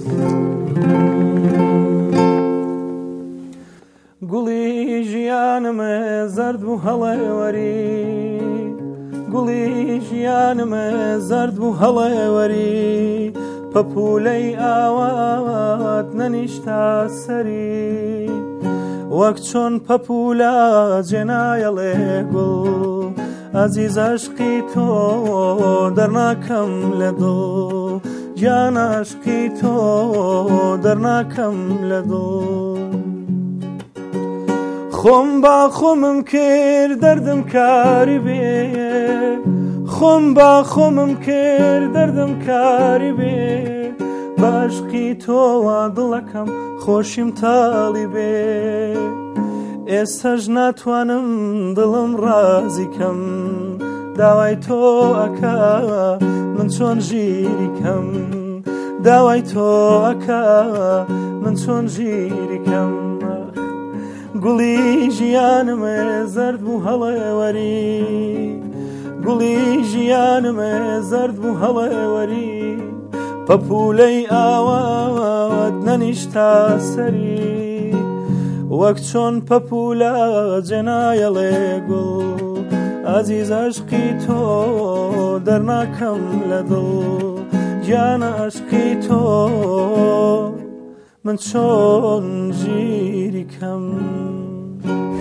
گوڵی ژیانمە زەرد بوو هەڵێوەری گوڵی ژیانمە زەرد بوو هەڵێوەری پەپولەی ئاوات نەنیشتا سەری وەک چۆن پەپولە جێنایەڵێ گوڵ ئەزیز عەشقی تۆ دەرناکەم لە دڵ گیان عەشقی تۆ دەرناکەم لە دڵ خۆم با خۆمم کرد دەردم کاری بێ خۆم با خۆمم کرد دەردم کاری بێ بە عەشقی تۆوە دڵەکەم خۆشیم تاڵی بێ ئێستەش ناتوانم دڵم ڕازیکەم داوای تۆ ئەکا من چۆن ژیریکەم داوای تۆ ئەکا من چۆن ژیریکەم گوڵی ژیانمە زەرد بوو هەڵێوەری گوڵی ژیانمە زەرد بوو هەڵێوەری پەپولەی ئاوات نەنیشتا سەری وەک چۆن پەپولە جێنایەڵێ گوڵ ئەزیز عەشقی تۆ دەرناکەم لە دڵ گیانە عەشقی تۆ من چۆن ژیریکەم